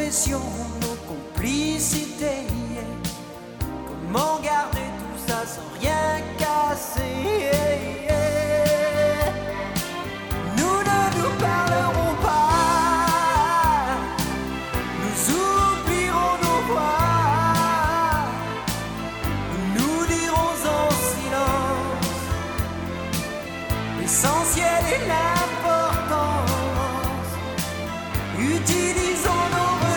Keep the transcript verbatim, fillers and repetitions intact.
confessions, nos complicités. Comment garder tout ça sans rien casser? Nous ne nous parlerons pas, nous oublierons nos voix, nous dirons en silence l'essentiel et l'importance. Utilise